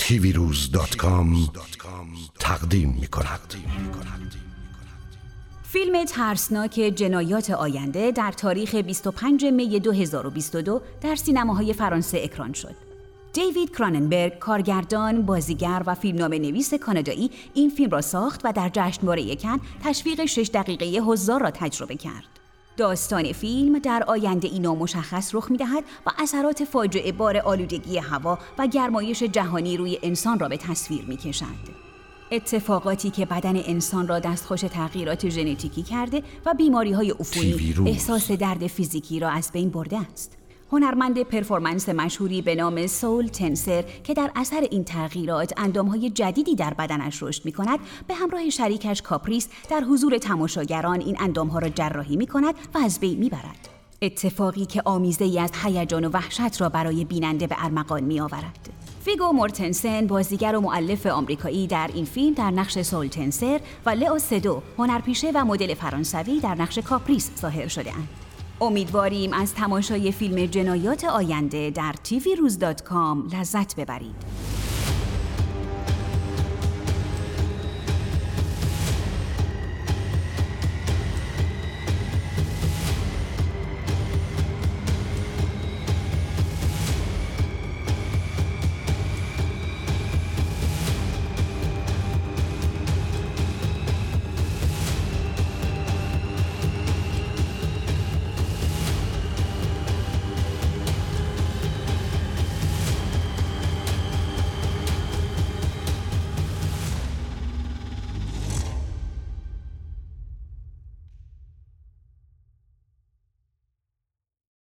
tvrouz.com تقدیم می‌کند. فیلم ترسناک جنایات آینده در تاریخ 25 می 2022 در سینماهای فرانسه اکران شد. دیوید کراننبرگ، کارگردان، بازیگر و فیلمنامه‌نویس کانادایی این فیلم را ساخت و در جشنواره کن تشویق 6 دقیقه حضار را تجربه کرد. داستان فیلم در آینده نامشخص رخ می‌دهد و اثرات فاجعه بار آلودگی هوا و گرمایش جهانی روی انسان را به تصویر می‌کشد. اتفاقاتی که بدن انسان را دستخوش تغییرات ژنتیکی کرده و بیماری‌های عفونی احساس درد فیزیکی را از بین برده است. هنرمند پرفورمنس مشهوری به نام سول تنسر که در اثر این تغییرات اندام‌های جدیدی در بدنش رشد می‌کند، به همراه شریکش کاپریس در حضور تماشاگران این اندام‌ها را جراحی می‌کند و از بین می‌برد. اتفاقی که آمیزه‌ای از هیجان و وحشت را برای بیننده به ارمغان می‌آورد. ویگو مورتنسن، بازیگر و مؤلف آمریکایی، در این فیلم در نقش سول تنسر و لئو سدو، هنرپیشه و مدل فرانسوی، در نقش کاپریس ظاهر شده‌اند. امیدواریم از تماشای فیلم جنایات آینده در tvrouz.com لذت ببرید.